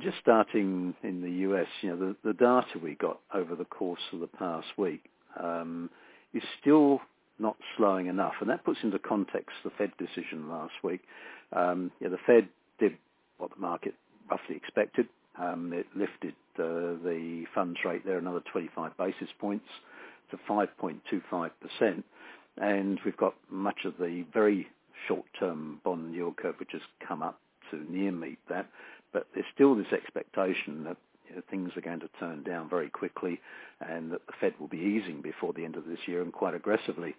just starting in the US, the data we got over the course of the past week is still not slowing enough, and that puts into context the Fed decision last week. The Fed did what the market roughly expected. It lifted the funds rate there another 25 basis points to 5.25%, and we've got much of the very short-term bond yield curve which has come up to near meet that, but there's still this expectation that things are going to turn down very quickly and that the Fed will be easing before the end of this year and quite aggressively.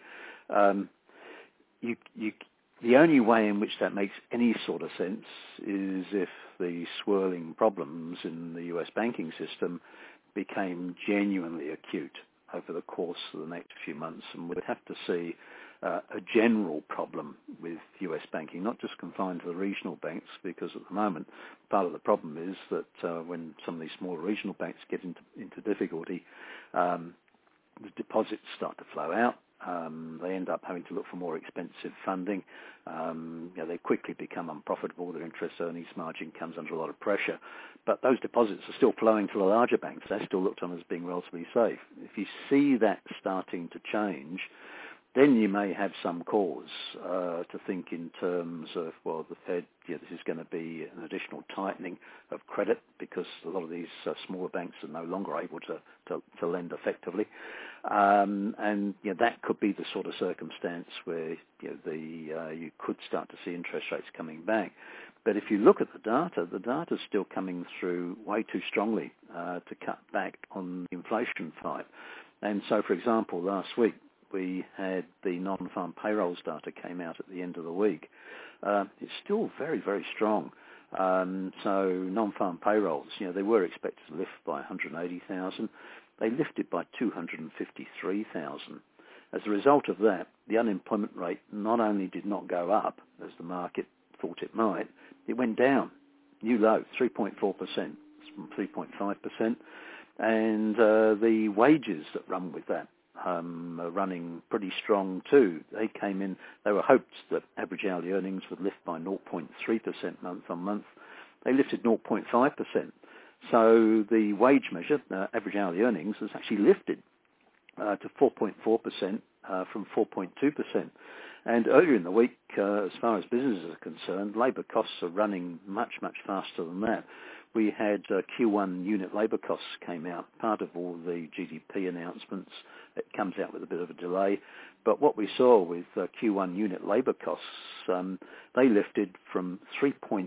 The only way in which that makes any sort of sense is if the swirling problems in the US banking system became genuinely acute over the course of the next few months, and we'd have to see a general problem with US banking, not just confined to the regional banks, because at the moment part of the problem is that when some of these smaller regional banks get into difficulty, the deposits start to flow out. They end up having to look for more expensive funding. They quickly become unprofitable. Their interest earnings margin comes under a lot of pressure. But those deposits are still flowing to the larger banks. They're still looked on as being relatively safe. If you see that starting to change, then you may have some cause to think in terms of, well, the Fed, this is going to be an additional tightening of credit because a lot of these smaller banks are no longer able to lend effectively. And that could be the sort of circumstance where you could start to see interest rates coming back. But if you look at the data's still coming through way too strongly to cut back on the inflation fight. And so, for example, last week, we had the non-farm payrolls data came out at the end of the week. It's still very, very strong. So non-farm payrolls, they were expected to lift by 180,000. They lifted by 253,000. As a result of that, the unemployment rate not only did not go up, as the market thought it might, it went down. New low, 3.4% from 3.5%. And the wages that run with that are running pretty strong too. They came in, they were hoped that average hourly earnings would lift by 0.3% month on month. They lifted 0.5%. So the wage measure, average hourly earnings, has actually lifted to 4.4% from 4.2%. And earlier in the week, as far as businesses are concerned, labour costs are running much, much faster than that. We had Q1 unit labour costs came out, part of all the GDP announcements. It comes out with a bit of a delay. But what we saw with Q1 unit labour costs, they lifted from 3.3%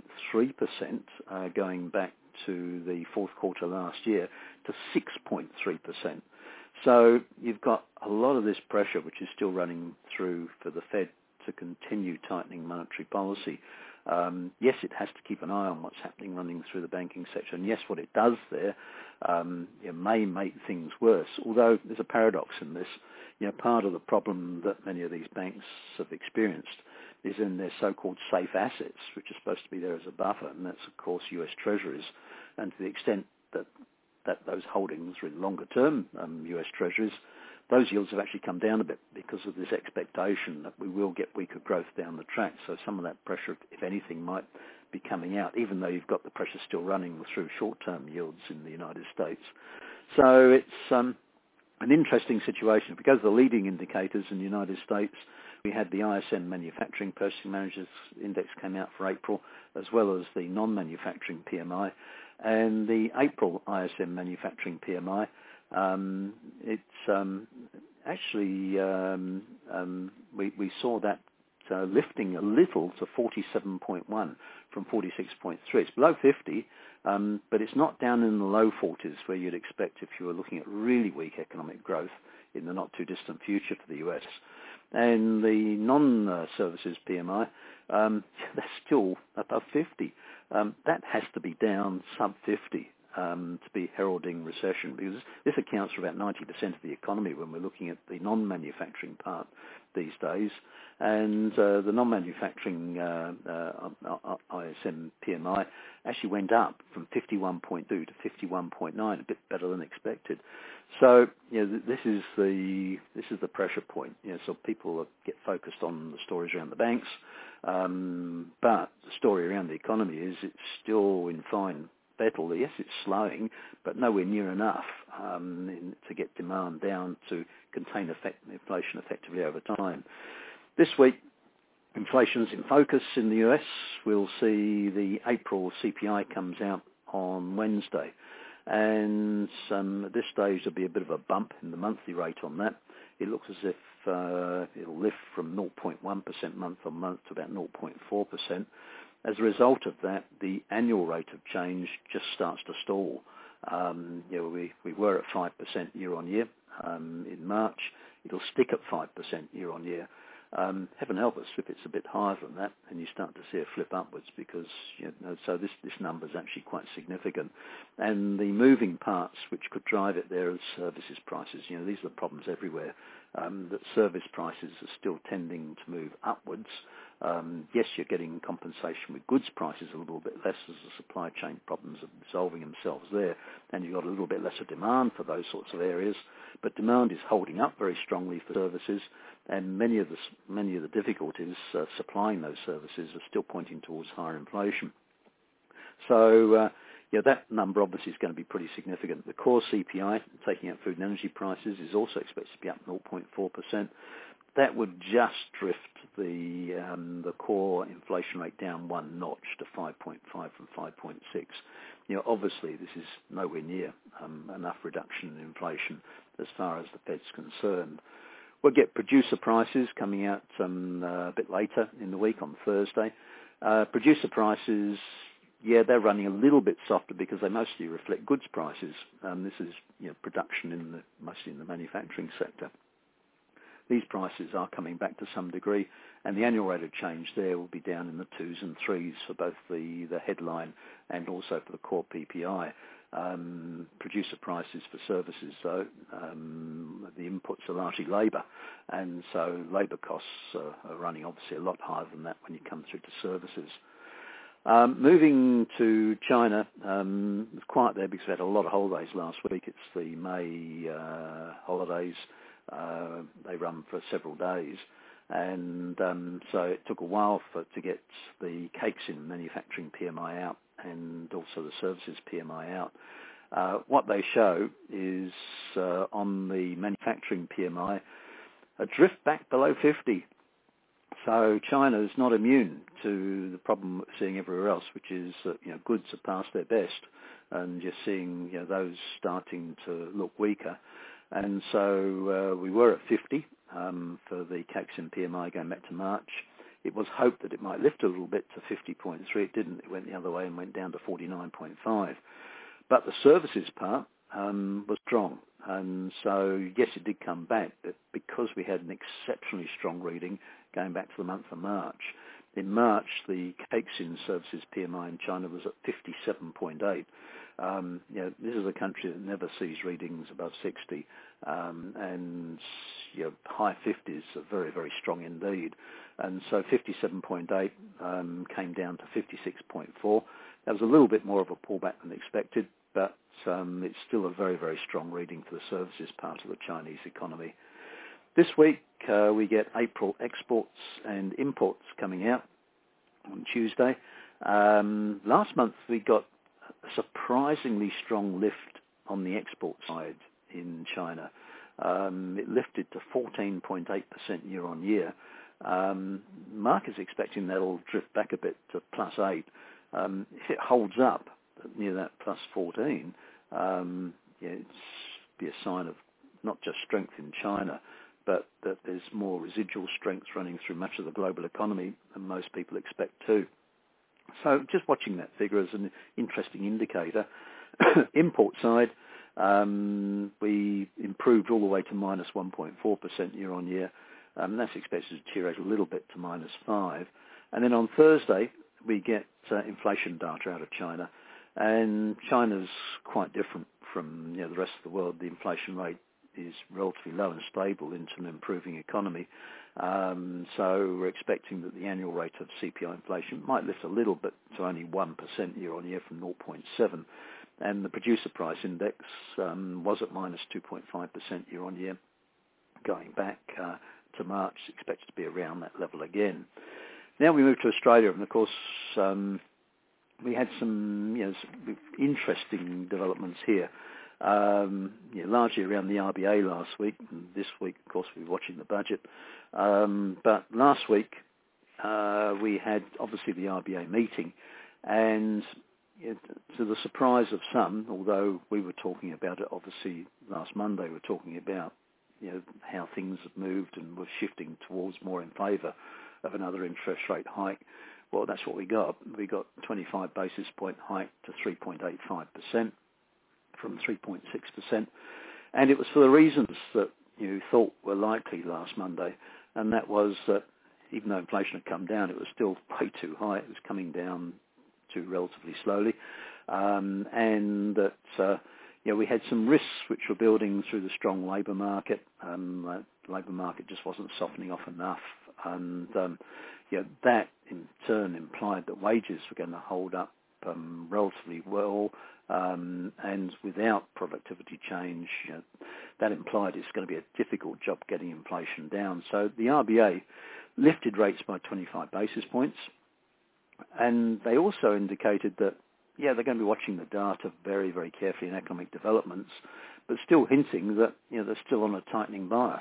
going back to the fourth quarter last year to 6.3%. So you've got a lot of this pressure which is still running through for the Fed to continue tightening monetary policy. Yes, it has to keep an eye on what's happening running through the banking sector. And yes, what it does there may make things worse. Although there's a paradox in this. Part of the problem that many of these banks have experienced is in their so-called safe assets, which are supposed to be there as a buffer, and that's, of course, US Treasuries. And to the extent that those holdings are in longer-term US Treasuries, those yields have actually come down a bit because of this expectation that we will get weaker growth down the track. So some of that pressure, if anything, might be coming out, even though you've got the pressure still running through short-term yields in the United States. So it's an interesting situation. If we go to the leading indicators in the United States, we had the ISM Manufacturing Purchasing Managers Index came out for April, as well as the non-manufacturing PMI. And the April ISM Manufacturing PMI, we saw that lifting a little to 47.1 from 46.3. It's below 50, but it's not down in the low 40s where you'd expect if you were looking at really weak economic growth in the not-too-distant future for the US. And the non-services PMI, that's still above 50. That has to be down sub 50 to be heralding recession, because this accounts for about 90% of the economy when we're looking at the non-manufacturing part these days. And the non-manufacturing ISM PMI actually went up from 51.2 to 51.9, a bit better than expected. So this is the pressure point. So people get focused on the stories around the banks, but the story around the economy is it's still in fine battle. Yes, it's slowing, but nowhere near enough to get demand down to contain inflation effectively over time. This week, inflation's in focus in the US. We'll see the April CPI comes out on Wednesday. And at this stage, there'll be a bit of a bump in the monthly rate on that. It looks as if it'll lift from 0.1% month on month to about 0.4%. As a result of that, the annual rate of change just starts to stall. We were at 5% year on year in March. It'll stick at 5% year on year. Heaven help us if it's a bit higher than that, and you start to see a flip upwards, because so this number is actually quite significant. And the moving parts which could drive it there are services prices. These are the problems everywhere. That service prices are still tending to move upwards. Yes, you're getting compensation with goods prices a little bit less as the supply chain problems are resolving themselves there, and you've got a little bit lesser demand for those sorts of areas. But demand is holding up very strongly for services, and many of the difficulties supplying those services are still pointing towards higher inflation. So that number obviously is going to be pretty significant. The core CPI, taking out food and energy prices, is also expected to be up 0.4%. That would just drift the core inflation rate down one notch to 5.5 from 5.6. Obviously this is nowhere near enough reduction in inflation as far as the Fed's concerned. We'll get producer prices coming out a bit later in the week on Thursday. Producer prices, they're running a little bit softer because they mostly reflect goods prices. This is production mostly in the manufacturing sector. These prices are coming back to some degree, and the annual rate of change there will be down in the 2s and 3s for both the headline and also for the core PPI. Producer prices for services, though, the inputs are largely labour, and so labour costs are running obviously a lot higher than that when you come through to services. Moving to China, it's quiet there because we had a lot of holidays last week. It's the May holidays. They run for several days, and so it took a while to get the Caixin manufacturing PMI out and also the services PMI out. What they show is on the manufacturing PMI, a drift back below 50. So China is not immune to the problem we're seeing everywhere else, which is that goods are past their best, and you're seeing those starting to look weaker. And so we were at 50 for the Caixin PMI going back to March. It was hoped that it might lift a little bit to 50.3. It didn't. It went the other way and went down to 49.5. But the services part was strong. And so, yes, it did come back, but because we had an exceptionally strong reading going back to the month of March. In March, the Caixin services PMI in China was at 57.8. This is a country that never sees readings above 60, and high 50s are very, very strong indeed. And so 57.8 came down to 56.4. That was a little bit more of a pullback than expected, but it's still a very, very strong reading for the services part of the Chinese economy. This week, we get April exports and imports coming out on Tuesday. Last month, we got a surprisingly strong lift on the export side in China. It lifted to 14.8% year on year. Market's expecting that'll drift back a bit to plus 8. If it holds up near that plus 14, it's be a sign of not just strength in China, but that there's more residual strength running through much of the global economy than most people expect too. So just watching that figure as an interesting indicator. Import side, we improved all the way to minus 1.4% year on year. That's expected to deteriorate a little bit to minus 5. And then on Thursday, we get inflation data out of China. And China's quite different from the rest of the world. The inflation rate is relatively low and stable into an improving economy. So we're expecting that the annual rate of CPI inflation might lift a little bit to only 1% year on year from 0.7. And the producer price index was at minus 2.5% year on year. Going back to March, expected to be around that level again. Now we move to Australia, and of course we had some, some interesting developments here. Largely around the RBA last week. And this week, of course, we're watching the budget. But last week, we had obviously the RBA meeting, and to the surprise of some, although we were talking about it obviously last Monday, we were talking about how things have moved and were shifting towards more in favour of another interest rate hike. Well, that's what we got. We got 25 basis point hike to 3.85%. From 3.6%, and it was for the reasons that you thought were likely last Monday, and that was that even though inflation had come down, it was still way too high. It was coming down too relatively slowly, and that we had some risks which were building through the strong labour market. The labour market just wasn't softening off enough, and that in turn implied that wages were going to hold up relatively well. And without productivity change, that implied it's going to be a difficult job getting inflation down. So the RBA lifted rates by 25 basis points, and they also indicated that, they're going to be watching the data very, very carefully in economic developments, but still hinting that, they're still on a tightening bias.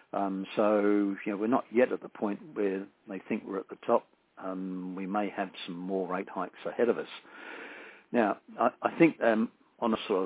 So we're not yet at the point where they think we're at the top. We may have some more rate hikes ahead of us. Now, I think on a sort of,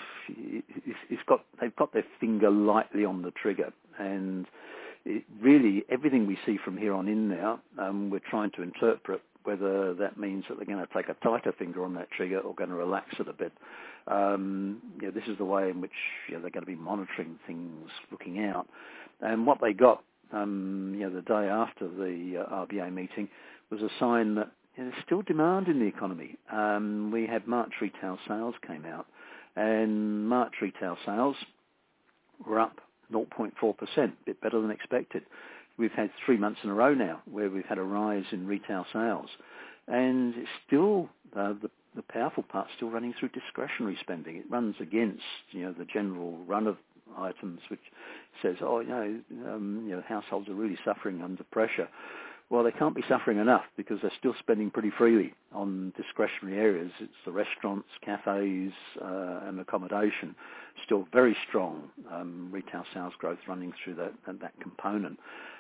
they've got their finger lightly on the trigger, and really everything we see from here on in now, we're trying to interpret whether that means that they're going to take a tighter finger on that trigger or going to relax it a bit. This is the way in which they're going to be monitoring things, looking out. And what they got, the day after the RBA meeting was a sign that there's still demand in the economy. We had March retail sales came out, and March retail sales were up 0.4%, a bit better than expected. We've had 3 months in a row now where we've had a rise in retail sales, and it's still the powerful part's still running through discretionary spending. It runs against the general run of items, which says, households are really suffering under pressure. Well, they can't be suffering enough because they're still spending pretty freely on discretionary areas. It's the restaurants, cafes, and accommodation. Still very strong retail sales growth running through that component.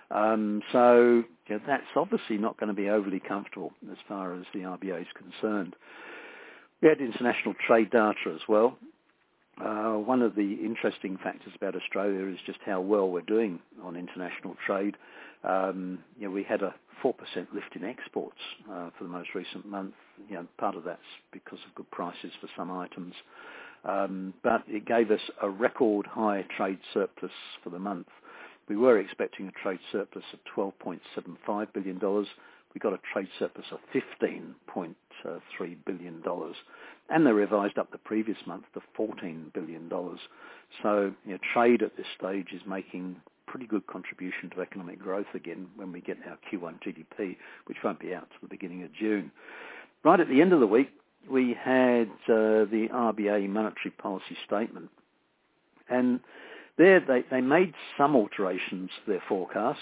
So that's obviously not going to be overly comfortable as far as the RBA is concerned. We had international trade data as well. One of the interesting factors about Australia is just how well we're doing on international trade. We had a 4% lift in exports for the most recent month. Part of that's because of good prices for some items. But it gave us a record high trade surplus for the month. We were expecting a trade surplus of $12.75 billion. We got a trade surplus of $15.3 billion. And they revised up the previous month to $14 billion. So trade at this stage is making pretty good contribution to economic growth again when we get our Q1 GDP, which won't be out till the beginning of June. Right at the end of the week, we had the RBA monetary policy statement. And there they made some alterations to their forecasts.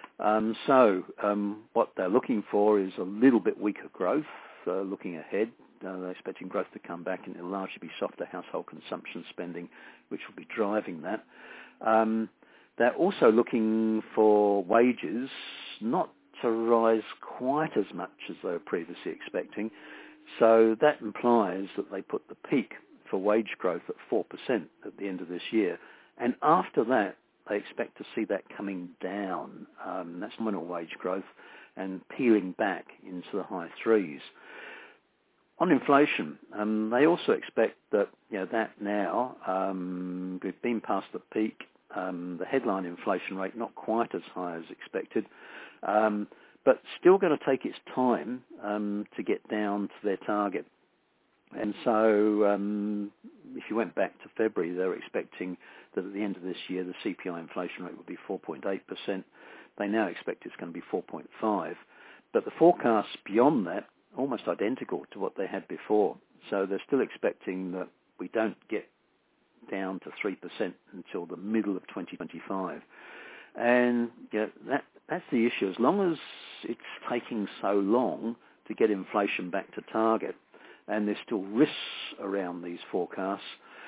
What they're looking for is a little bit weaker growth looking ahead. They're expecting growth to come back, and it'll largely be softer household consumption spending, which will be driving that. They're also looking for wages not to rise quite as much as they were previously expecting. So that implies that they put the peak for wage growth at 4% at the end of this year. And after that, they expect to see that coming down. That's nominal wage growth and peeling back into the high threes. On inflation, they also expect that that now we've been past the peak. The headline inflation rate not quite as high as expected, but still going to take its time to get down to their target. And so if you went back to February, they were expecting that at the end of this year, the CPI inflation rate would be 4.8%. They now expect it's going to be 4.5%. But the forecasts beyond that, almost identical to what they had before. So they're still expecting that we don't get down to 3% until the middle of 2025. And that's the issue. As long as it's taking so long to get inflation back to target, and there's still risks around these forecasts,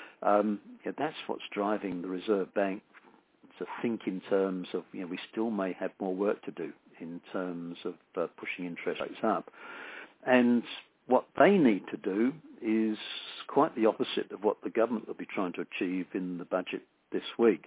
that's what's driving the Reserve Bank to think in terms of, we still may have more work to do in terms of pushing interest rates up. And what they need to do is quite the opposite of what the government will be trying to achieve in the budget this week.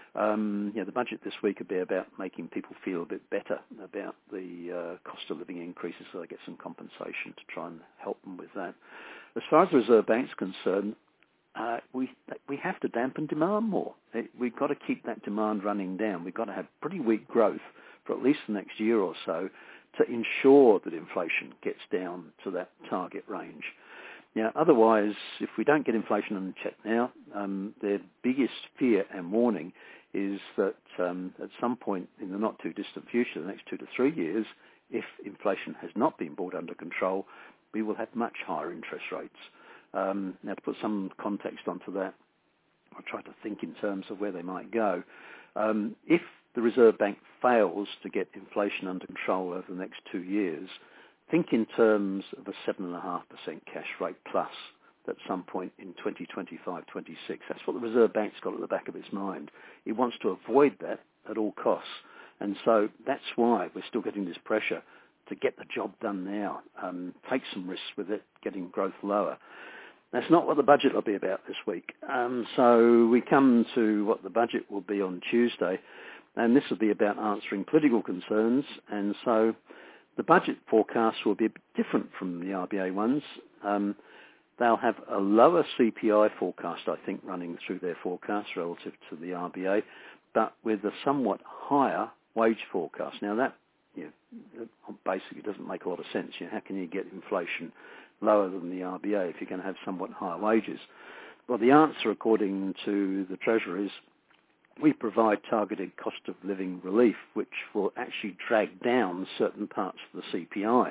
The budget this week will be about making people feel a bit better about the cost of living increases, so they get some compensation to try and help them with that. As far as the Reserve Bank's concerned, we have to dampen demand more. We've got to keep that demand running down. We've got to have pretty weak growth for at least the next year or so to ensure that inflation gets down to that target range. Now, otherwise, if we don't get inflation in check now, their biggest fear and warning is that at some point in the not too distant future, the next 2 to 3 years, if inflation has not been brought under control, we will have much higher interest rates. Now, to put some context onto that, I'll try to think in terms of where they might go. If the Reserve Bank fails to get inflation under control over the next 2 years, think in terms of a 7.5% cash rate plus at some point in 2025-26. That's what the Reserve Bank's got at the back of its mind. It wants to avoid that at all costs. And so that's why we're still getting this pressure to get the job done now, take some risks with it, getting growth lower. That's not what the budget will be about this week. So we come to what the budget will be on Tuesday, and this will be about answering political concerns. And so the budget forecasts will be a bit different from the RBA ones. They'll have a lower CPI forecast, I think, running through their forecast relative to the RBA, but with a somewhat higher wage forecast. Now that basically doesn't make a lot of sense. How can you get inflation lower than the RBA if you're going to have somewhat higher wages? Well, the answer, according to the Treasurer, is we provide targeted cost of living relief, which will actually drag down certain parts of the CPI.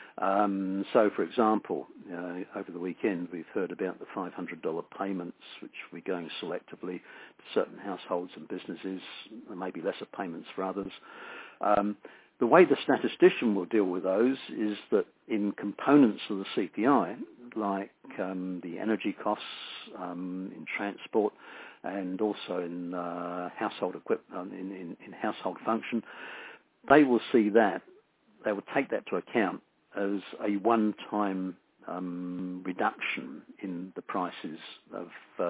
So, for example, over the weekend, we've heard about the $500 payments, which we're going selectively to certain households and businesses. There may be lesser payments for others. The way the statistician will deal with those is that in components of the CPI, like the energy costs in transport and also in household equipment, in household function, they will see that, they will take that to account as a one-time reduction in the prices of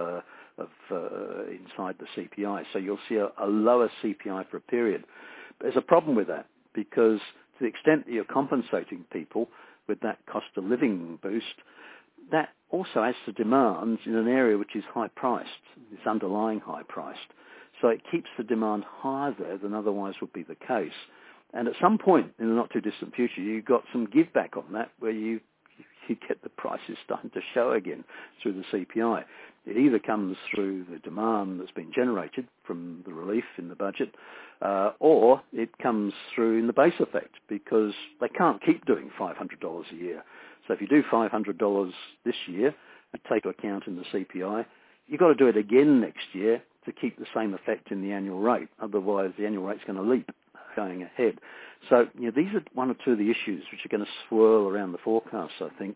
inside the CPI. So you'll see a lower CPI for a period. But there's a problem with that, because to the extent that you're compensating people with that cost of living boost, that also adds to demand in an area which is high-priced. It's underlying high-priced. So it keeps the demand higher there than otherwise would be the case. And at some point in the not-too-distant future, you've got some give-back on that where you get the prices starting to show again through the CPI. It either comes through the demand that's been generated from the relief in the budget, or it comes through in the base effect, because they can't keep doing $500 a year. So if you do $500 this year and take into account in the CPI, you've got to do it again next year to keep the same effect in the annual rate. Otherwise, the annual rate's going to leap going ahead. So these are one or two of the issues which are going to swirl around the forecasts, I think.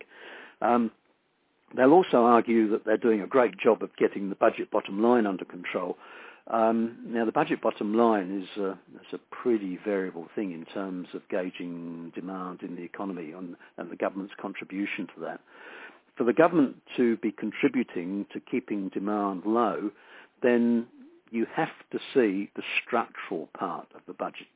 They'll also argue that they're doing a great job of getting the budget bottom line under control. Now, the budget bottom line is a pretty variable thing in terms of gauging demand in the economy and the government's contribution to that. For the government to be contributing to keeping demand low, then you have to see the structural part of the budget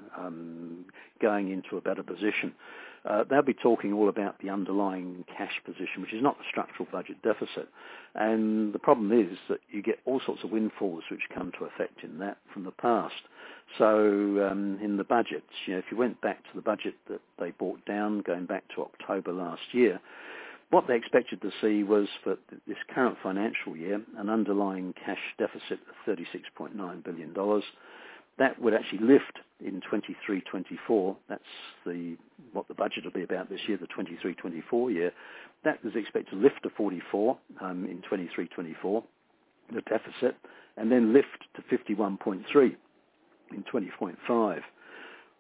going into a better position. They'll be talking all about the underlying cash position, which is not the structural budget deficit. And the problem is that you get all sorts of windfalls which come to effect in that from the past. So in the budgets, if you went back to the budget that they brought down, going back to October last year, what they expected to see was, for this current financial year, an underlying cash deficit of $36.9 billion. That would actually lift in 23-24. That's what the budget will be about this year, the 23-24 year. That is expected to lift to 44 in 23-24, the deficit, and then lift to 51.3 in 20.5.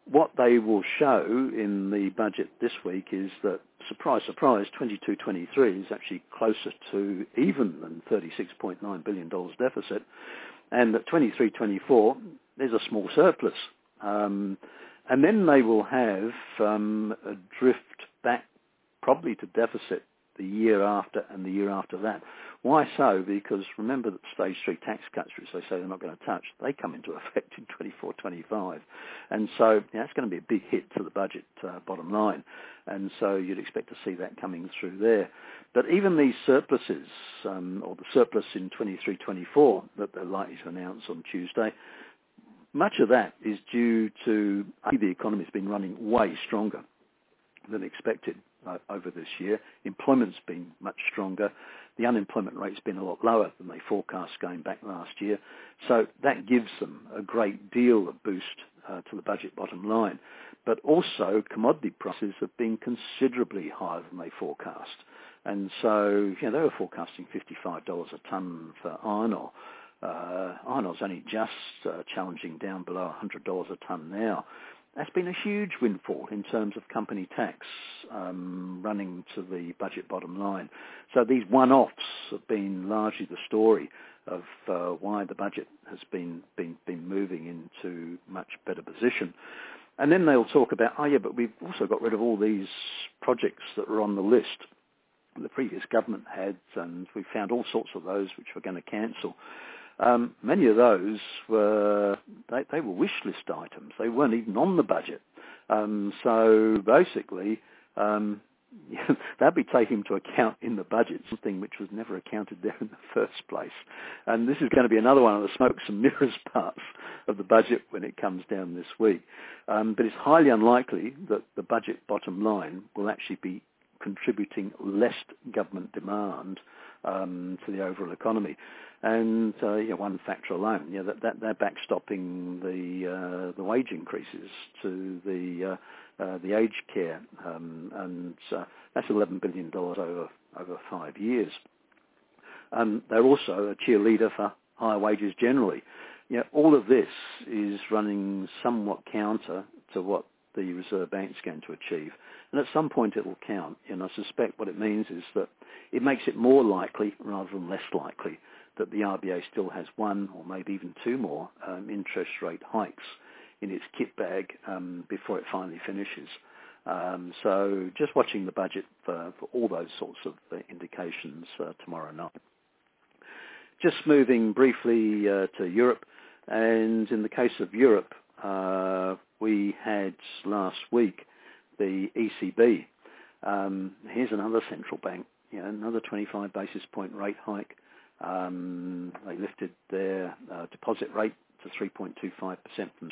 what they will show in the budget this week is that, surprise, surprise, 22-23 is actually closer to even than $36.9 billion deficit, and that 23-24 there's a small surplus. And then they will have a drift back probably to deficit the year after and the year after that. Why so? Because remember that stage 3 tax cuts, which they say they're not going to touch, they come into effect in 24-25. And so it's going to be a big hit to the budget bottom line. And so you'd expect to see that coming through there. But even these surpluses, or the surplus in 23-24 that they're likely to announce on Tuesday, much of that is due to the economy's been running way stronger than expected over this year. Employment's been much stronger. The unemployment rate's been a lot lower than they forecast going back last year. So that gives them a great deal of boost to the budget bottom line. But also commodity prices have been considerably higher than they forecast. And so, they were forecasting $55 a tonne for iron ore. Iron ore's only just challenging down below $100 a tonne now. That's been a huge windfall in terms of company tax running to the budget bottom line. So these one-offs have been largely the story of why the budget has been moving into much better position. And then they'll talk about, but we've also got rid of all these projects that were on the list the previous government had, and we found all sorts of those which we're going to cancel. Many of those were wish list items. They weren't even on the budget. So basically, they'll be taken into account in the budget, something which was never accounted there in the first place. And this is going to be another one of the smokes and mirrors parts of the budget when it comes down this week. But it's highly unlikely that the budget bottom line will actually be contributing less government demand to the overall economy. And one factor alone, that they're backstopping the wage increases to the aged care, and that's $11 billion over 5 years. They're also a cheerleader for higher wages generally. All of this is running somewhat counter to what the Reserve Bank's going to achieve. And at some point it will count. And I suspect what it means is that it makes it more likely rather than less likely that the RBA still has one or maybe even two more interest rate hikes in its kit bag before it finally finishes. So just watching the budget for all those sorts of indications tomorrow night. Just moving briefly to Europe, and in the case of Europe, we had last week the ECB. Here's another central bank, another 25 basis point rate hike. They lifted their deposit rate to 3.25% from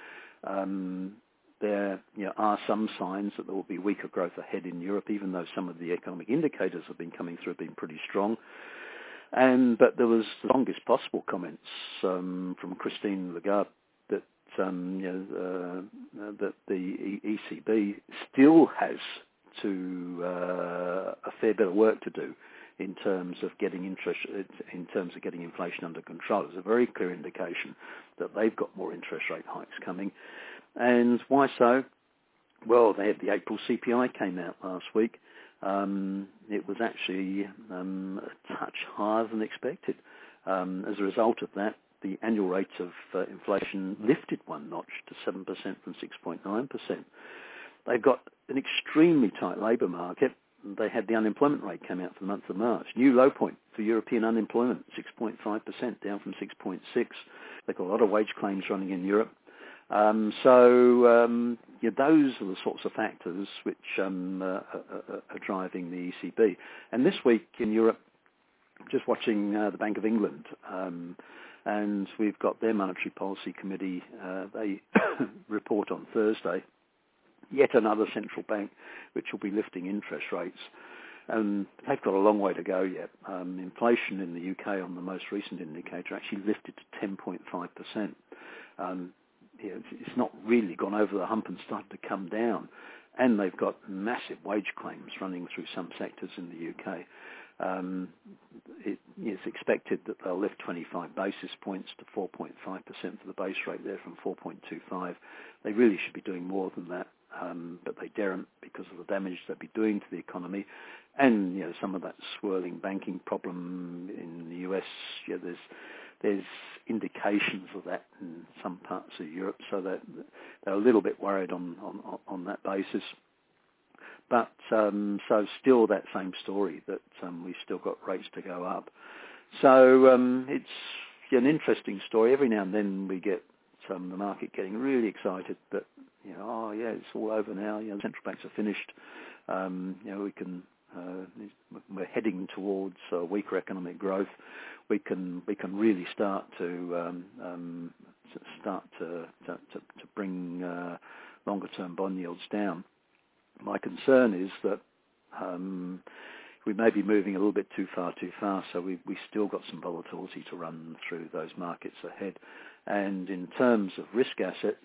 3%. There are some signs that there will be weaker growth ahead in Europe, even though some of the economic indicators have been coming through have been pretty strong. But there was the longest possible comments from Christine Lagarde that that the ECB still has to a fair bit of work to do in terms of getting inflation under control. It's a very clear indication that they've got more interest rate hikes coming. And why so? Well, they had the April CPI came out last week. It was actually a touch higher than expected. As a result of that, the annual rate of inflation lifted one notch to 7% from 6.9%. They've got an extremely tight labour market. They had the unemployment rate come out for the month of March. New low point for European unemployment, 6.5%, down from 6.6%. They've got a lot of wage claims running in Europe. Those are the sorts of factors which are driving the ECB. And this week in Europe, just watching the Bank of England, and we've got their Monetary Policy Committee. They report on Thursday. Yet another central bank which will be lifting interest rates. They've got a long way to go yet. Inflation in the UK on the most recent indicator actually lifted to 10.5%. It's not really gone over the hump and started to come down. And they've got massive wage claims running through some sectors in the UK. it's expected that they'll lift 25 basis points to 4.5% for the base rate there from 4.25. They really should be doing more than that, but they daren't because of the damage they'd be doing to the economy. And, you know, some of that swirling banking problem in the US, yeah, there's indications of that in some parts of Europe, so that they're a little bit worried on that basis. But so still that same story that we've still got rates to go up. So it's an interesting story. Every now and then we get the market getting really excited that, you know, oh yeah, it's all over now. You know, central banks are finished. You know, we can. We're heading towards weaker economic growth. We can really start to bring longer term bond yields down. My concern is that we may be moving a little bit too fast, so we still got some volatility to run through those markets ahead. And in terms of risk assets,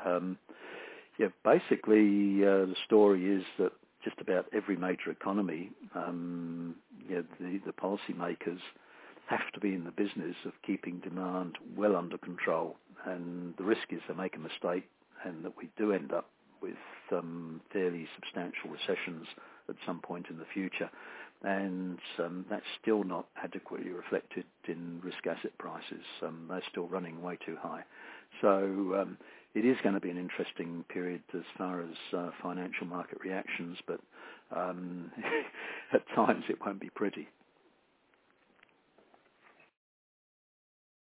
basically the story is that just about every major economy, the policymakers have to be in the business of keeping demand well under control. And the risk is they make a mistake and that we do end up with fairly substantial recessions at some point in the future. And that's still not adequately reflected in risk asset prices. They're still running way too high. So it is going to be an interesting period as far as financial market reactions, but at times it won't be pretty.